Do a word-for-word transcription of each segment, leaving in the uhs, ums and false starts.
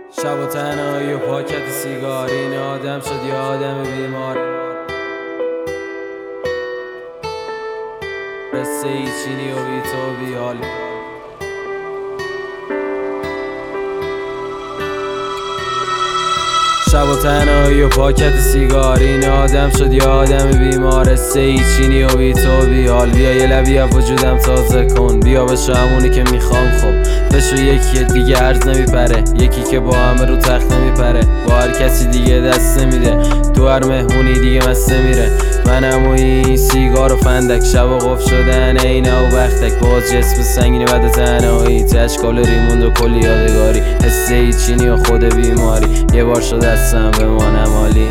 شب و تنهایی و پاکت سیگار، این آدم شد یه آدم بیمار. قصه ای چینی و بی تو بی حال. شب و تنهایی و پاکت سیگار، این آدم شد یه آدم بیمار. قصه ای چینی و بی تو بی حال. بیا یه لبی از وجودم تازه کن، بیا بشو همونی که میخوام. خب بشو یکی دیگه عرض نمیپره، یکی که با همه رو تخت نمیپره، با هر کسی دیگه دست نمیده، تو هر مهمونی دیگه مست نمیره. منم و این سیگار و فندک، شب و قف شدن عینه و بختک، باز جسم سنگینی بعد تنهایی، تشکال ریموند و کلی یادگاری. قصه ای چینی و خود بیماری، یه بار شد دستم بمانم عالی.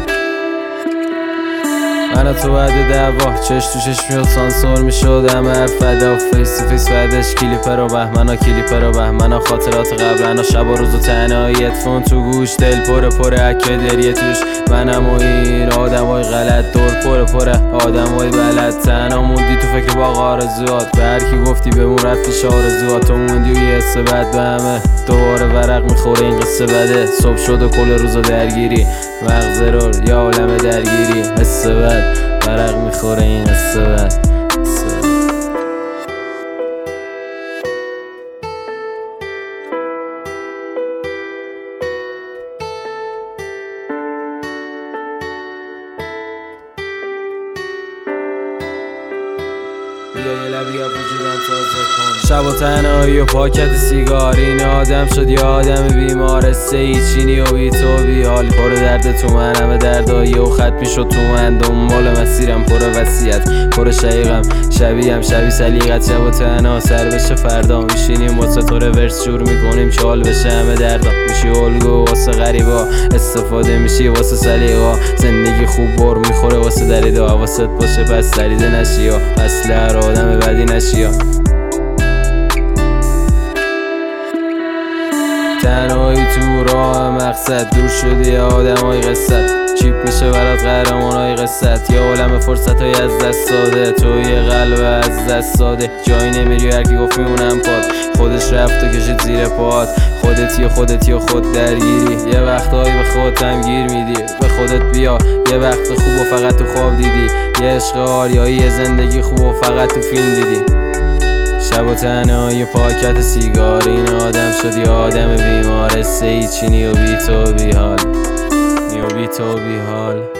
من و تو بعد دعوا چش تو چش میاد سانسور میشد، همه حرف فدا فیس تو فیس، بعدش کلیپ رو بهمنا کلیپ رو بهمنا خاطرات قبلنا، شب و روز و تنهایی، ادفون تو گوش، دل پره پره اکه دریه توش. منم و این آدمای غلط، دور پره پره آدمای بلد، تنها موندی تو فکر باغ آرزوات، به هر کی گفتی بمون رفتیش آرزوات، تو موندی و یه حس بد به همه، دوباره ورق میخوره این قصه بده. صبح شد و کل روزا درگیری، مغز رو یا عالم درگیری، حس بد ورق میخوره این قصه بد. بیا یه لبی از وجودم تازه کن. شب و تنهایی و پاکت سیگار، این آدم شد یه آدم بیمار. قصه ای چینی و بی تو بی حال، پر درد تو من، همه دردایی و خط میشد تو من، دنبال مسیرم پر وصیت، پر شقیقم شبیهم شبیه سلیقت. شب و تنها سر بشه فردا، میشینیم واسه تو رورس جور میکنیم، چال بشه همه دردا، میشی الگو واسه غریبا، استفاده میشی واسه سلیقا، زندگی خوب بر میخوره واسه دریدا، حواست باشه پس دریده نشی، اصل هر آدم بدی نشی. تنهایی تو راه مقصد، دور شدی آدم های قصت، چیپ میشه برات قهرمان های قصت، یه عالم فرصت های از دست داده، تو یه قلب از دست داده، جایی نمیری هرکی گفت میمونم پاد، خودش رفت و کشید زیر پاد، خودتی و خودتی و خود درگیری، یه وقتهایی به خودت هم گیر میدی، به خودت بیا، یه وقت خوب و فقط تو خواب دیدی، یه عشق آریایی، یه زندگی خوب و فقط تو فیلم دیدی. شب و تنهایی پاکت سیگار، این آدم شد یه آدم بیمار. قصه ای چینی و بی تو بی حال، و بی تو بی حال.